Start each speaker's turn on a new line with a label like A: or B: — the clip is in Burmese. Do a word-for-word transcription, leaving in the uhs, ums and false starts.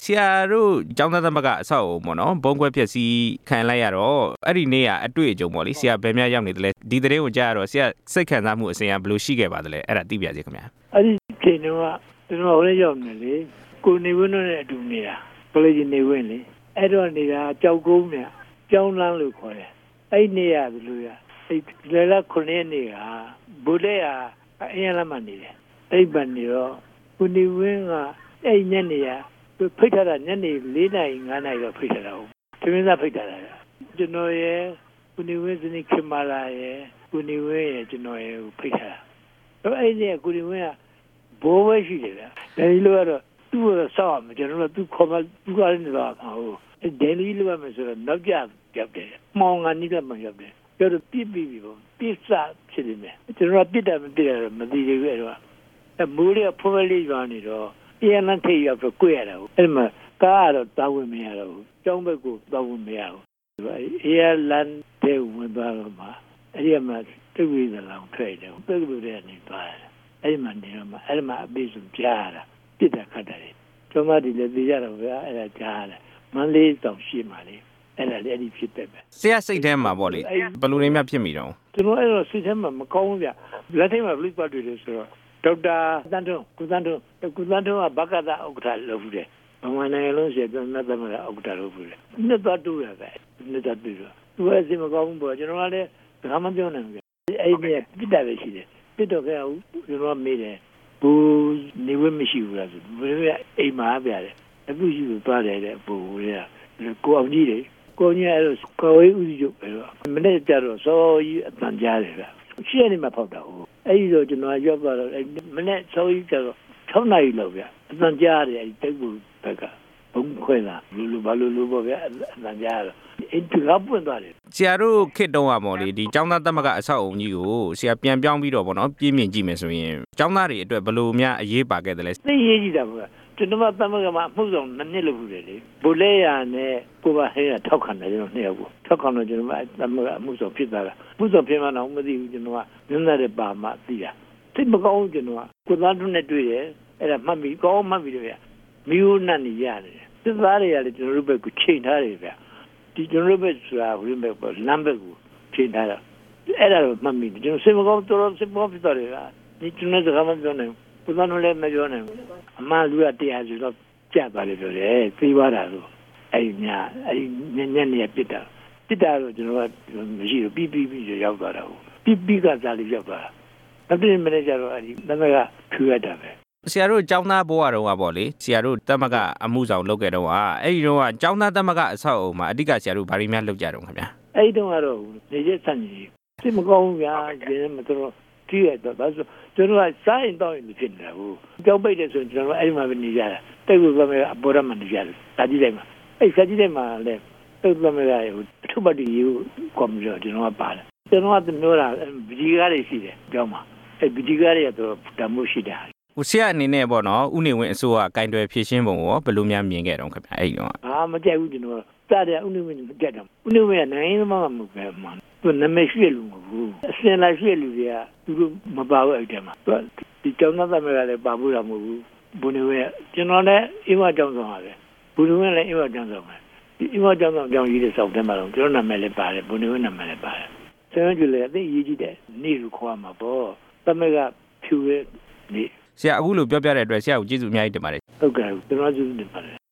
A: ဆရာတို့ကျောင်းသားသမဂ္ဂအဆောက်အုံပေါ့နော်ဘုံကွဲပျက်စီးခံလိုက်ရတော့အဲ့ဒီနေ့ကအတွေ့အကြုံပေါ့လေဆရာဘယ်များရောက်နေတယ်လဲဒီသတင်းကိုကြားရတော့ဆရာစိတ်ခံစားမှုအစဉ်အဘယ်လိုရှိခဲ့ပါသလဲအဲ့ဒါသိပြစီခင်ဗျာ
B: အဲ့ဒီချိန်တုန်းကကျွန်တော်ဟိုလေးရောက်နေလေကိုနေဝင်းတို့နဲ့အတူနေတာကလေးကြီးနေဝင်းလေအဲ့တော့နေတာကြောက်ကုန်းမြကျောင်းလန်းလို့ခေါ်တယ်အဲ့နေရဘယ်လိုရအဲ့လေလာခုနှစ်နေကဘူလေရအရင်လမ်းမနေတယ်အဲ့ဗန်နေတော့ကိုနေဝင်းကအဲ့ညနေရဖိတ်ထားတာညနေ၄နာရီ၅နာရီတော့ဖိတ်ထားတာဟုတ်သမင်းသားဖိတ်ထားတာကျွန်တော်ရဲ့ကိုနေဝင်းစနေခင်မာလာရဲ့ကိုနေဝင်းရဲ့ကျွန်တော်ရဲ့ဖိတ်ထားတာတော့အဲ့ဒီကိုနေဝင်းကဘိုးဝဲရှိတယ်ဗျဒါကြီးလို့ကတော့သူ့ကိုစောက်မှာကျွန်တော်တို့သူခေါ်မှသူကလည်းနေတော့မှာဟုတ်ဒယ်လီလိုပဲဆိုတော့နောက်ကျရောက်တယ်မောင်ကနေလည်းမရောက်တယ်ပြောတော့ပြစ်ပြီးပြီပေါ့ပြစ်စားဖြစ်နေတယ်ကျွန်တော်ကပြစ်တယ်မပြစ်တယ်မသိသေးဘူးအဲ့တော့အမိုးလေးဖိုးလေးရွာနေတော့အရင်ကထိရောက်တော့ကြွရတာအဲ့မှာကားကတော့တောင်းဝင်မရတော့ဘူးကျောင်းဘက်ကိုတောင်းဝင်မရဘူးအေးလန်တဲ့ဝင်သွားတော့မှအဲ့ဒီမှာတူဝီသလောင်ထွက်တယ်ပြည့်လို့တဲ့နေသွားတယ်အဲ့ဒီမှာနေတော့မှအဲ့ဒီမှာအပိစုကြားတာပြစ်တာခတ်တယ်ကျောင်းသားတွေလည်းသိကြတော့ဗျာအဲ့ဒါကြားတယ်မန်းလေးတောင်ရှိမှလေအဲ့ဒါလည်းအဲ့ဒီဖြစ်တယ်ပဲ
A: ဆရာစိတ်ထဲမှာပေါ့လေဘယ်လိုနေမှဖြစ်မိတော့
B: ကျွန်တော်အဲ့တော့စိတ်ထဲမှာမကောင်းဘူးဗျလက်ထဲမှာဘလိပတ်တွေလို့ဆိုတော့ဒေါက်တာတန်တုံကုသန်တုံကုသန်တုံကဘကတာဥက္ကဋ္ဌလုပ်ဘူးတယ်ဘဝနိုင်ငံလုံးရှိပြန်မဲ့သမရဥက္ကဋ္ဌလုပ်ဘူးတယ်နှစ်သက်တူရပဲနှစ်သက်တူတော့သူအစီမကောင်းဘူးပေါ့ကျွန်တော်ကလည်းဘာမှပြောနိုင်ဘူးအဲ့ဒီပြစ်တာပဲရှိတယ်ပြစ်တော့ခဲ့အောင်ကျွန်တော်မေးတယ်ဘူးနေဝဲမရှိဘူးလားဆိုဘယ်အိမ်မှာပြတယ်အခုရှိလို့သွားတယ်တဲ့ဘူတွေကကိုအောင်ကြီးတွေကိုကြီးအဲ့လိုကိုဝေးဦးကြီးပဲတော့မနေ့ကျတော့စောကြီးအတန်ကြားတယ်ဗျရှေ့နေမှာဖောက်တာဟုတ်အဲ့ဒီတော့ကျွန်တော်ရောက်သွားတော့မနေ့စောကြီးကျတော့၆နာရီလောက်ဗျအတန်ကြားတယ်အဲ့ဒီတိတ်ဘူးဘက်ကဘုံခွဲလာလူလူဘာလူလူပေါ့ဗျအတန်ကြားတော့အင်တူကပွင့်သွားတယ်
A: ဆရာတို့ခေတ်တုန်းကပေါ့လေဒီကျောင်းသားသမဂ္ဂအဆောက်အုံကြီးကိုဆရာပြန်ပြောင်းပြီးတော့ပေါ့နော်ပြင်းပြင်းကြည့်မယ်ဆိုရင်ကျောင်းသားတွေအတွက်ဘယ်လိုများအရေးပါခဲ့တယ်လဲ
B: သိရေးကြည့်တာပေါ့ကျွန်တော်သမဂ္ဂမှာအမှုဆောင်နှစ်နှစ်လုပ်ဘူးလေဘိုလဲရနဲ့ကိုပါဟဲရထောက်ခံတယ်ကျွန်တော်နှစ်ယောက်ကိုထောက်ခံတော့ကျွန်တော်သမဂ္ဂအမှုဆောင်ဖြစ်သွားတာအမှုဆောင်ဖြစ်မှတော့မသိဘူးကျွန်တော်ကနင်းတဲ့ပါမှသိတာသိမကောင်းကျွန်တော်ကကိုသားတို့နဲ့တွေ့တယ်အဲ့ဒါမှတ်ပြီးကောင်းမှတ်ပြီးတော့ဗျမီးဦးနတ်နေရတယ်စစ်သားတွေကလည်းကျွန်တော်တို့ဘက်ကိုချိန်ထားတယ်ဗျဒီကျွန်တော်တို့ဘက်ဆိုတာဘယ်လိုပဲလမ်းဘက်ကိုချိန်ထားတာအဲ့ဒါတော့မှတ်မိတယ်ကျွန်တော်စိတ်မကောင်းတော်တော်စိတ်မကောင်းဖြစ်သွားတယ်ဗျဒီကျွန်တော်စကားမပြောနိုင်ဘူးကိုသားတို့လည်းမပြောနိုင်ဘူးအမှန်လူကတရားဆိုတော့ကြက်သွားတယ်ပြောတယ်သိသွားတာလို့အဲ့ဒီညာအဲ့ဒီညညနေပြစ်တာပြစ်တာတော့ကျွန်တော်ကမရှိဘူးပြီးပြီးပြီးရောက်သွားတာဟုတ်ပြီးပြီးကစားလေးရောက်သွားတာနောက်တစ်မိနစ်ကျတော့အဲ့ဒီသမကဖြူရတာပဲ
A: ဆရာတို့ကျောင်းသားဘဝတုန်းကပေါ့လေဆရာတို့သမကအမှုဆောင်လုပ်ခဲ့တော့ဟာအဲ့ဒီတော့ကကျောင်းသားသမကအဆောက်အုံမှာအဓိကဆရာတို့ဘာတွေများလုပ်ကြတော့ခင်ဗျာ
B: အဲ့ဒီတော့ကတော့နေရစံကြီးစိတ်မကောင်းဘူးဗျာဒီမတော်ကြည့်ရတော့ဒါဆိုကျွန်တော်ကစားရင်တော့ရင်ဖြစ်နေတာဘူးကြောက်ပိတ်တယ်ဆိုရင်ကျွန်တော်အဲ့ဒီမှာပဲနေကြတာတိတ်လို့သမကအပေါ်ရမှနေကြတယ်စာကြည့်တိုင်းမှာအဲ့စာကြည့်တိုင်းမှာလည်းတိတ်သမကဟိုအထုပ်ပတ်တီကိုကွန်ပျူတာကျွန်တော်ကပါတယ်ကျွန်တော်ကပြောတာဗီဒီကားတွေရှိတယ်ကြောင်းမှာအဲ့ဗီဒီကားတွေကတော့ဓာတ်မှုရှိတယ်
A: ဦးဆရာအနေနဲ့ပေါ့နော်ဦးနေဝင်းအစိုးရကင်တွယ်ဖြည့်ရှင်းပုံကိုဘယ်လိုများမြင်ခဲ့တော့ခင်ဗျအဲ့ဒီတော့
B: အာမကြိုက်ဘူးကျွန်တော်စတဲ့ဦးနေဝင်းမကြက်တော့ဦးနေဝင်းကနိုင်ငံသမားမှမဟုတ်ပဲမှန်သူနာမည်ရှိလူမဟုတ်ဘူးအစင်လိုက်ရှိလူတွေကသူတို့မပါဘူးအဲ့တဲမှာသူဒီကျောင်းသားသမီးကလည်းပါဘူးတာမဟုတ်ဘူးဘုန်းနေဝင်းကျွန်တော်လည်းအိမ်ဝကျောင်းဆောင်ရတယ်ဘုန်းနေဝင်းလည်းအိမ်ဝကျောင်းဆောင်တယ်ဒီအိမ်ဝကျောင်းဆောင်ကျောင်းကြီးတွေစောက်တယ်မှာတော့ကျွန်တော်နာမည်လည်းပါတယ်ဘုန်းနေဝင်းနာမည်လည်းပါတယ်ဆရာကြီးလည်းအသိရေးကြည့်တယ်နေလူခေါ်မှာပေါ့သမီးကဖြူရဲ့နေ
A: ဆရာအခုလိုပြောပြတဲ့အတွက်ဆရာကိုကျေးဇူးအများကြီးတင်ပါတယ်
B: ဟုတ်ကဲ့ကျွန်တော်ကျေးဇူးတင်ပါတယ်